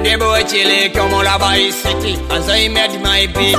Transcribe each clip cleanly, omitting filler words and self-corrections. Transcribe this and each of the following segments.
the boy chile come all about his city, and so he met my beat.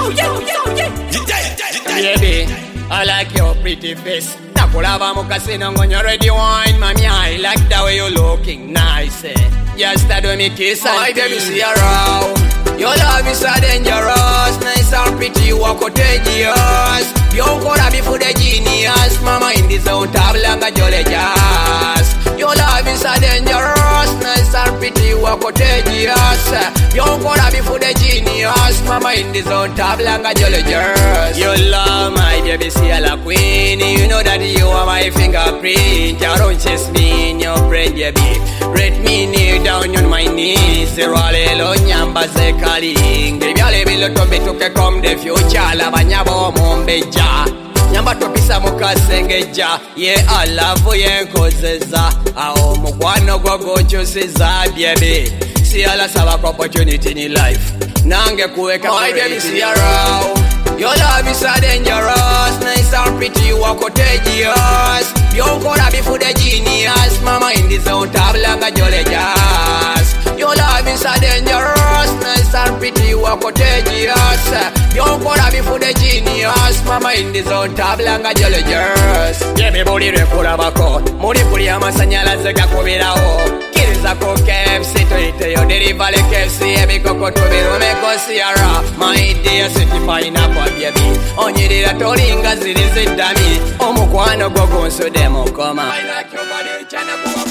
Baby, I like your pretty face. Nakulava mukasino ngonyo ready wine, mommy. I like the way you're looking nice. Just do me kiss and my baby see around. Your love is so dangerous, nice and pretty, you are contagious. You could be for the genius, mama in the zone, tablanga jolly jazz. Your love is so dangerous, nice and pretty, you are contagious. You could be for the genius, mama in the zone, tablanga jolly jazz. Your love, my baby, see a la queen. You know that you are my fingerprint. You don't chase me in your brain, baby. Rate me kneel down on my knees. Rale lo nyamba ze kalinge. Byale biloto bituke come the future. Labanyabo mombeja. Nyamba topisa mukasengeja. Ye alavu yenkozeza. Ao mukwano gwa gochosiza baby. See ala saba opportunity in life. Nange kuweka my baby see around. Your love is so dangerous, nice and pretty, you are contagious. You could be for the genius, mama in the zone, tablanga jolly jazz. Your love is so dangerous, nice and pretty, you are contagious. You could be for the genius, mama in the zone, tablanga jolly jazz. Baby body rekura bako, muri puri amasanyala zega kubirao. Zako KFC to ite yo derivale KFC ebi koko tubiru meko siara. My idea city pineapple baby. Onyirira tolinga ziri zidami. Omukwano gogonso demo koma. I like your body chana kuwa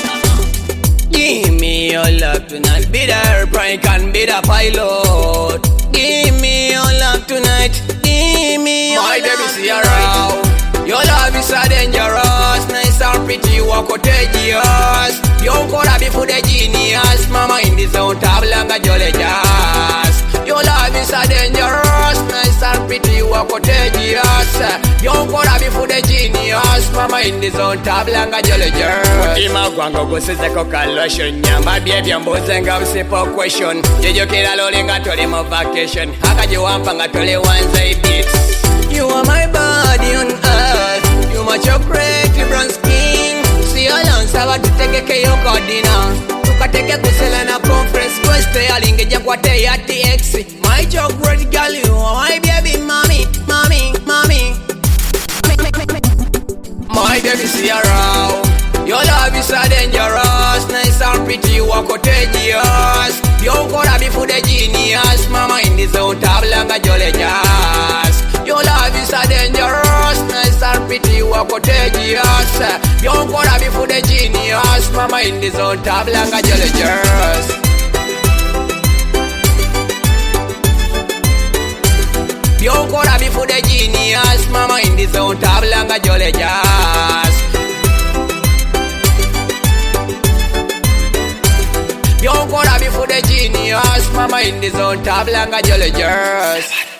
poli. Give me your love tonight. Be the airplane can be the pilot. Give me your love tonight. Give me your love. My baby see around. Your love is so dangerous, nice and pretty, you are contagious. You could be for the genius, mama in the zone, tablanga jolly jazz. Your love is so dangerous, nice and pretty, you are contagious. You could be for the genius, mama in the zone, tablanga jolly jazz. Ima gwango gosize kokalosho nyamba baby ambozenga usipo question. Jejo kila lolinga toli mo vacation. Haka jiwampa nga toli wanze beats. You are my body on earth. You match your pretty brown skin. See how long sawa tutegeke yo kodina. Tukateke kusela na conference. Kweste alingeja kwa te ya TX. My joke great girl, you are my baby mommy, mommy, mommy. My baby see around. Your love is so dangerous, nice and pretty, you are contagious. You could be for the genius, mama in the zone, tablanga jolly jazz. Your love is so dangerous, nice and pretty, you are contagious. You could be for the genius, mama in the zone, tablanga jolly jazz. You could be for the genius, mama in the zone, tablanga jolly jazz. You could be for the genius, mama in the zone, tablanga jolly jazz.